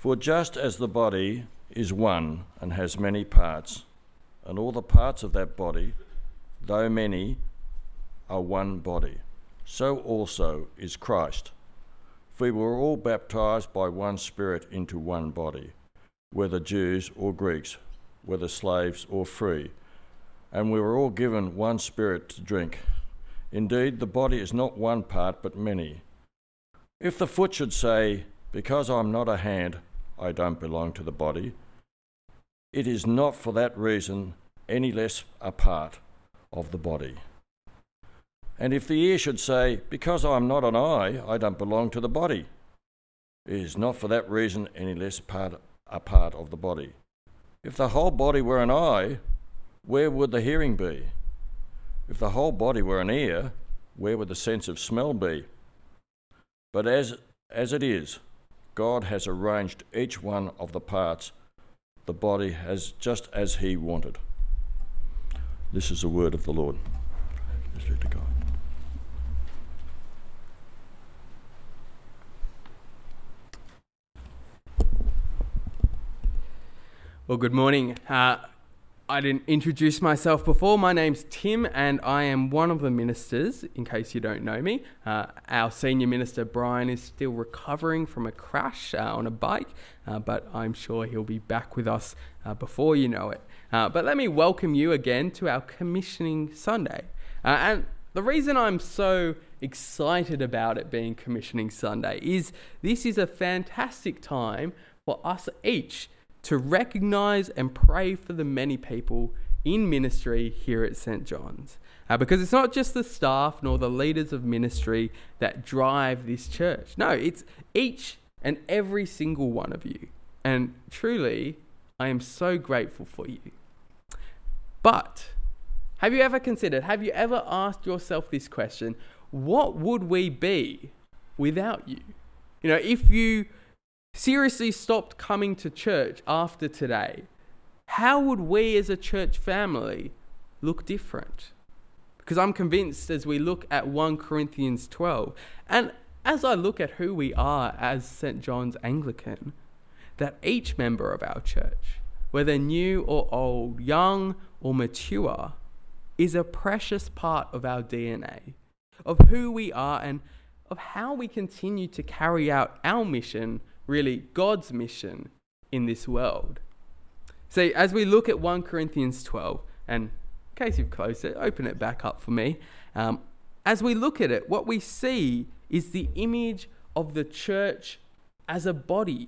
For just as the body is one and has many parts, and all the parts of that body, though many, are one body, so also is Christ. For we were all baptized by one Spirit into one body, whether Jews or Greeks, whether slaves or free, and we were all given one Spirit to drink. Indeed, the body is not one part but many. If the foot should say, "Because I'm not a hand, I don't belong to the body," it is not for that reason any less a part of the body. And if the ear should say, "Because I'm not an eye, I don't belong to the body," it is not for that reason any less a part of the body. If the whole body were an eye, where would the hearing be? If the whole body were an ear, where would the sense of smell be? But as it is, God has arranged each one of the parts, the body has just as he wanted. This is the word of the Lord. Thanks be to God. Well, good morning. I didn't introduce myself before. My name's Tim, and I am one of the ministers, in case you don't know me. Our senior minister, Brian, is still recovering from a crash on a bike, but I'm sure he'll be back with us before you know it. But let me welcome you again to our Commissioning Sunday. And the reason I'm so excited about it being Commissioning Sunday is this is a fantastic time for us each to recognise and pray for the many people in ministry here at St. John's. Because it's not just the staff nor the leaders of ministry that drive this church. No, it's each and every single one of you. And truly, I am so grateful for you. But have you ever asked yourself this question? What would we be without you? You know, if you seriously stopped coming to church after today, how would we as a church family look different? Because I'm convinced as we look at 1 Corinthians 12, and as I look at who we are as St. John's Anglican, that each member of our church, whether new or old, young or mature, is a precious part of our DNA, of who we are and of how we continue to carry out our mission, really God's mission in this world. See, as we look at 1 Corinthians 12, and in case you've closed it, open it back up for me. As we look at it, what we see is the image of the church as a body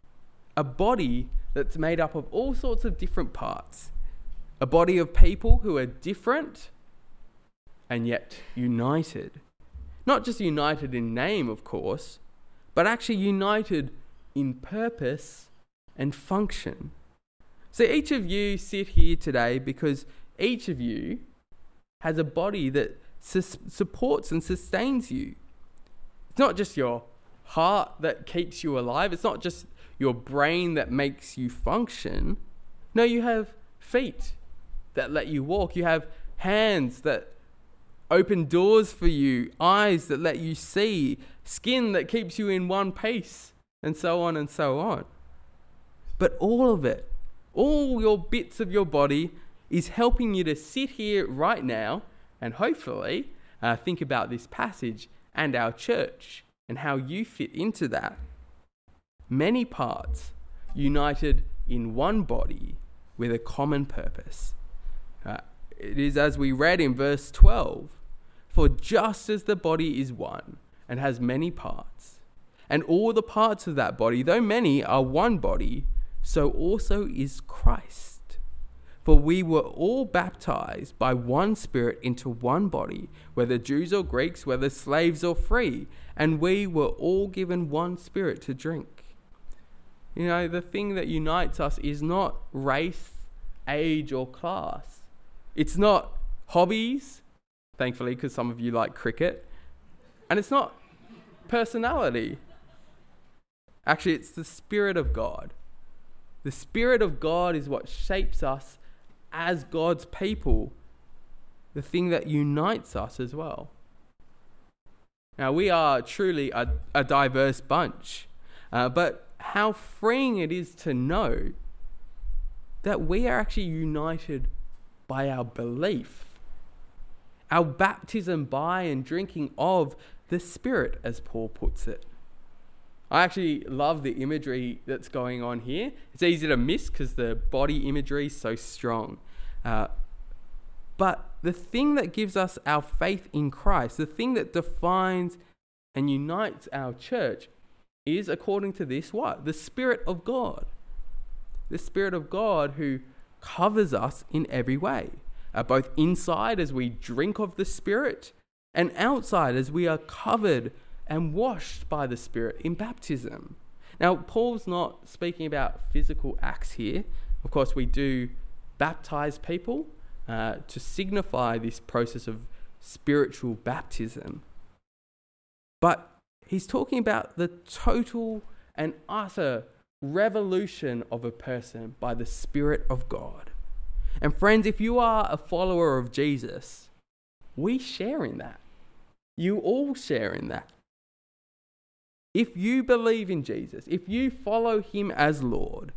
that's made up of all sorts of different parts. A body of people who are different and yet united. Not just united in name, of course, but actually united in purpose and function. So each of you sit here today because each of you has a body that supports and sustains you. It's not just your heart that keeps you alive. It's not just your brain that makes you function. No, you have feet that let you walk. You have hands that open doors for you, eyes that let you see, skin that keeps you in one piece, and so on and so on. But all of it, all your bits of your body is helping you to sit here right now and hopefully think about this passage and our church and how you fit into that. Many parts united in one body with a common purpose. It is as we read in verse 12, for just as the body is one and has many parts, and all the parts of that body, though many, are one body, so also is Christ. For we were all baptized by one Spirit into one body, whether Jews or Greeks, whether slaves or free, and we were all given one Spirit to drink. You know, the thing that unites us is not race, age, or class. It's not hobbies, thankfully, because some of you like cricket, and it's not personality. Actually, it's the Spirit of God. The Spirit of God is what shapes us as God's people, the thing that unites us as well. Now, we are truly a diverse bunch, but how freeing it is to know that we are actually united by our belief, our baptism by and drinking of the Spirit, as Paul puts it. I actually love the imagery that's going on here. It's easy to miss because the body imagery is so strong. But the thing that gives us our faith in Christ, the thing that defines and unites our church is, according to this, what? The Spirit of God. The Spirit of God who covers us in every way, both inside as we drink of the Spirit and outside as we are covered and washed by the Spirit in baptism. Now, Paul's not speaking about physical acts here. Of course, we do baptize people to signify this process of spiritual baptism. But he's talking about the total and utter revolution of a person by the Spirit of God. And friends, if you are a follower of Jesus, we share in that. You all share in that. If you believe in Jesus, if you follow him as Lord,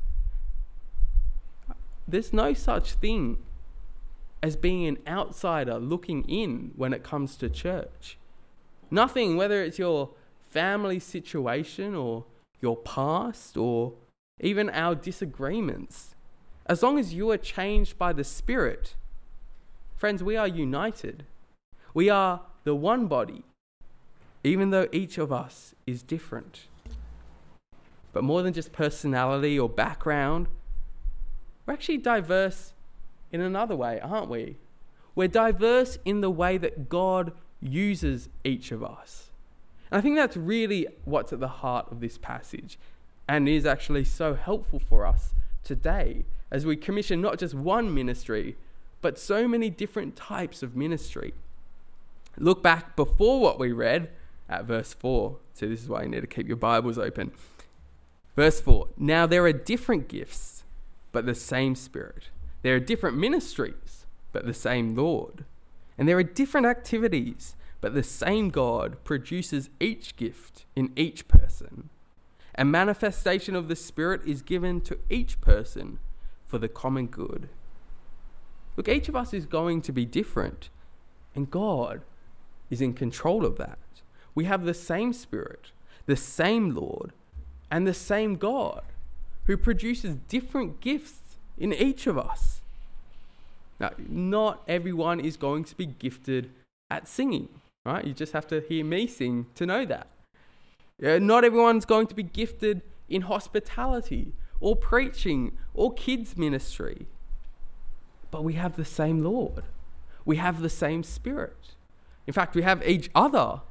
there's no such thing as being an outsider looking in when it comes to church. Nothing, whether it's your family situation or your past or even our disagreements. As long as you are changed by the Spirit, friends, we are united. We are the one body, even though each of us is different. But more than just personality or background, we're actually diverse in another way, aren't we? We're diverse in the way that God uses each of us. And I think that's really what's at the heart of this passage and is actually so helpful for us today as we commission not just one ministry, but so many different types of ministry. Look back before what we read at verse 4. So this is why you need to keep your Bibles open. Verse 4. Now there are different gifts, but the same Spirit. There are different ministries, but the same Lord. And there are different activities, but the same God produces each gift in each person. A manifestation of the Spirit is given to each person for the common good. Look, each of us is going to be different, and God is in control of that. We have the same Spirit, the same Lord, and the same God who produces different gifts in each of us. Now, not everyone is going to be gifted at singing, right? You just have to hear me sing to know that. Not everyone's going to be gifted in hospitality or preaching or kids ministry. But we have the same Lord. We have the same Spirit. In fact, we have each other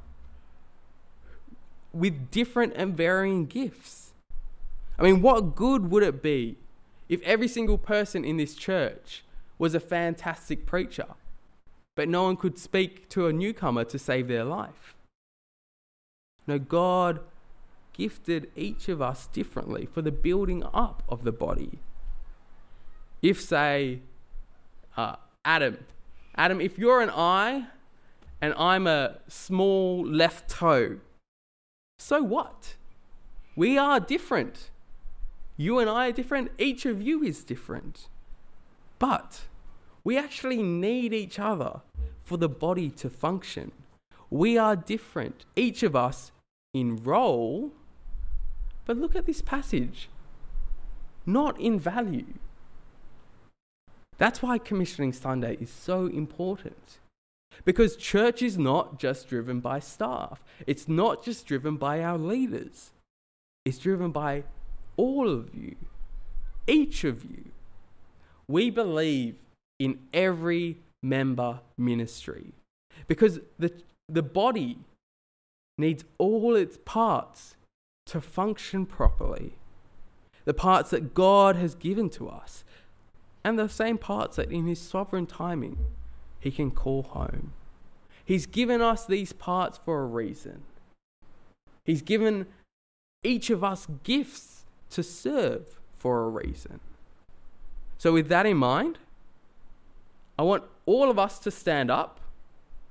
with different and varying gifts. I mean, what good would it be if every single person in this church was a fantastic preacher, but no one could speak to a newcomer to save their life? No, God gifted each of us differently for the building up of the body. If, say, Adam, if you're an eye and I'm a small left toe, so what? We are different. You and I are different. Each of you is different. But we actually need each other for the body to function. We are different, each of us in role, but look at this passage, not in value. That's why Commissioning Sunday is so important. Because church is not just driven by staff. It's not just driven by our leaders. It's driven by all of you, each of you. We believe in every member ministry because the body needs all its parts to function properly. The parts that God has given to us and the same parts that in his sovereign timing he can call home. He's given us these parts for a reason. He's given each of us gifts to serve for a reason. So with that in mind, I want all of us to stand up.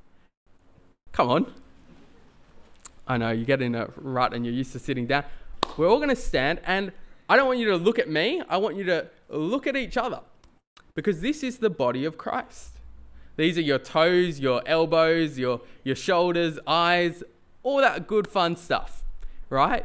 Come on. I know, you get in a rut and you're used to sitting down. we're all going to stand, and I don't want you to look at me. I want you to look at each other, because this is the body of Christ. These are your toes, your elbows, your shoulders, eyes, all that good fun stuff, right?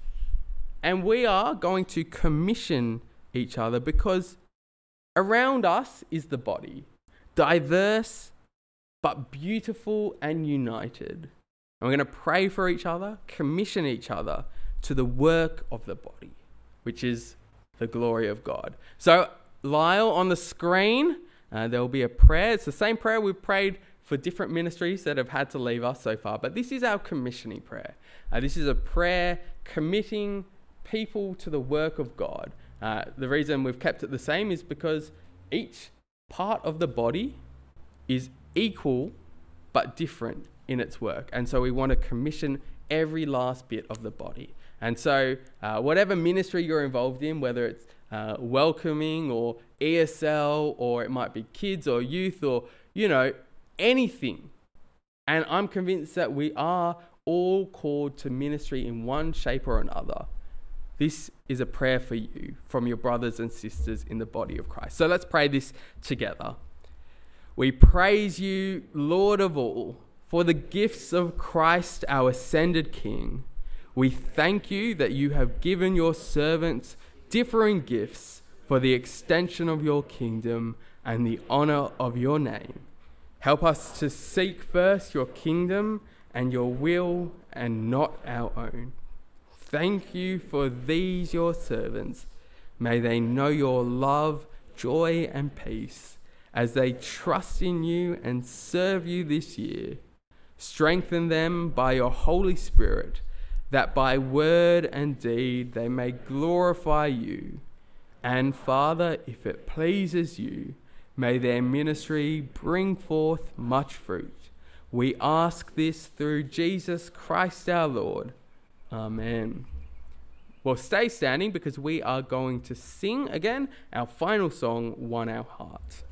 And we are going to commission each other, because around us is the body, diverse but beautiful and united. And we're going to pray for each other, commission each other to the work of the body, which is the glory of God. So, Lyle, on the screen, there will be a prayer. It's the same prayer we've prayed for different ministries that have had to leave us so far. But this is our commissioning prayer. This is a prayer committing people to the work of God. The reason we've kept it the same is because each part of the body is equal but different in its work. And so we want to commission every last bit of the body. And so whatever ministry you're involved in, whether it's welcoming or ESL, or it might be kids or youth, or, anything. And I'm convinced that we are all called to ministry in one shape or another. This is a prayer for you from your brothers and sisters in the body of Christ. So let's pray this together. We praise you, Lord of all, for the gifts of Christ, our ascended King. We thank you that you have given your servants differing gifts for the extension of your kingdom and the honor of your name. Help us to seek first your kingdom and your will, and not our own. Thank you for these your servants. May they know your love, joy, and peace as they trust in you and serve you this year. Strengthen them by your Holy Spirit, that by word and deed they may glorify you. And Father, if it pleases you, may their ministry bring forth much fruit. We ask this through Jesus Christ our Lord. Amen. Well, stay standing, because we are going to sing again our final song, Won Our Hearts.